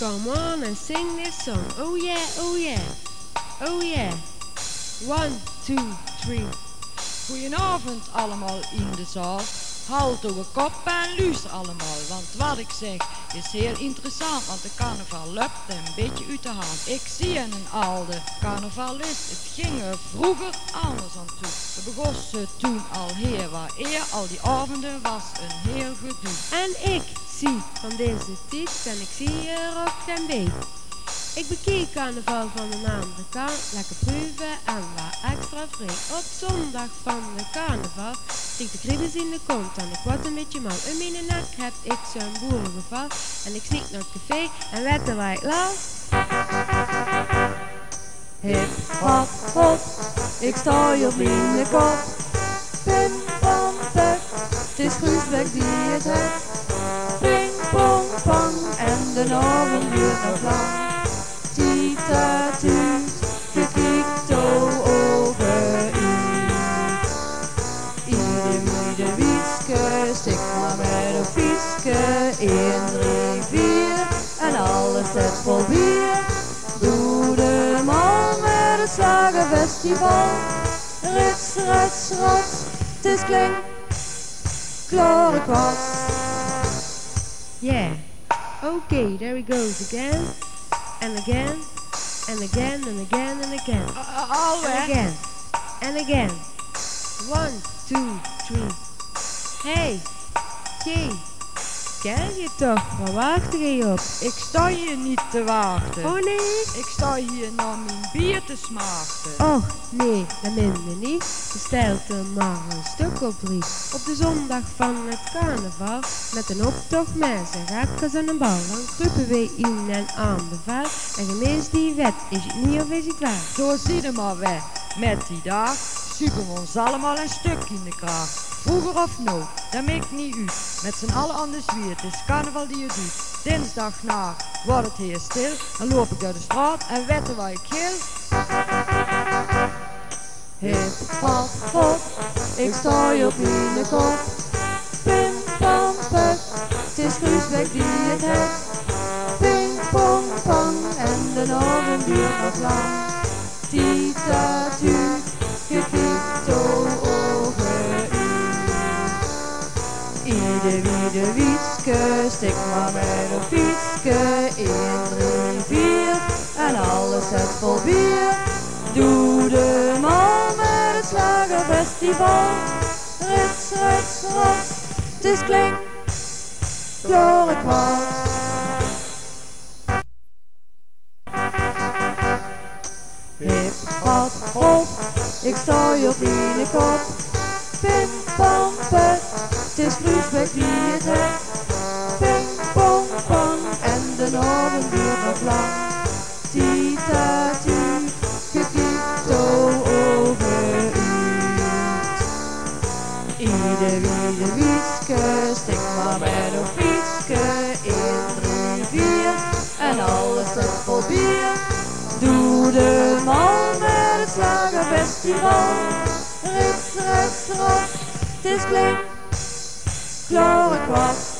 come on and sing this song. Oh yeah, oh yeah, oh yeah. 1, 2, 3. Goedenavond allemaal in de zaal. Houd uw kop en luister allemaal, want wat ik zeg is heel interessant, want de carnaval loopt een beetje uit de hand. Ik zie een oude carnavalist, het ging er vroeger anders aan toe. We begon ze toen al heel wat eer, al die avonden was een heel gedoe. En ik zie van deze tijd en ik zie er op geen beet. Ik bekijk carnaval van een andere kant, lekker proeven en wat extra vreemd. Op zondag van de carnaval stiek de kriebels in de kont en ik word een beetje mal. In mijn nek heb ik zo'n boerengeval en ik sneak naar het café en weet er waar ik las. Hip hop hop, ik sta hier op mijn kop. Pim pam pep, het is Guusbeck die het heeft. Ping pong pong en de avond duurt nog lang. Tita tuut, gekiekt over iets. Ieder wieske, stik maar met een fieske. 1, 3, 4 en alles zet vol bier. Doe de man met het slagenfestival. Rits, rits, rots, het is klink, klare kwast. Yeah, okay, there he goes again. And again, and again, and again, and again. And again, and again. 1, 2, 3. Hey, Jay, ken je toch? Waar wacht je op? Ik sta hier niet te wachten. Oh nee? Ik sta hier naar mijn bier te smaakten. Och nee, dat minder niet. Bestelt er maar een stuk op 3. Op de zondag van het carnaval, met een optocht mensen, rakkers en een bal. Dan kruipen wij in en aan de val. En gemeens die wet, is het niet of is het waar? Zo zie je maar weg, met die dag, zoeken we ons allemaal een stuk in de kraag. Vroeger of nou, dat maakt niet uit. Met z'n allen aan de zwier, het is carnaval die je doet. Dinsdag na wordt het heel stil, dan loop ik door de straat en weten waar ik gil. Hip hop hop, ik sta hier op mijn kop. Pim pam pep, het is Guusbeck die het heeft. Ping pong pong en de avond duurt nog lang. Tita tuut, gekiekt over Ieder wieske, stik maar met een fieske. 1, 3, 4 en alles zet vol bier. Doe de man met het slagenfestival. Rits, rits, rots, het is klink, klare kwast. Hip hop hop, ik sta hier op mijn kop. Pim pam pep, het is Guusbeck die het heeft. Ping pong pong en de avond duurt nog lang. Tita tuut, gekiekt over iets. Ieder wieske, stik maar met een fieske. 1, 3, 4 en alles zet vol bier. Doe de man met het slagenfestival. Rits, rits, rots, het is klink, klare kwast.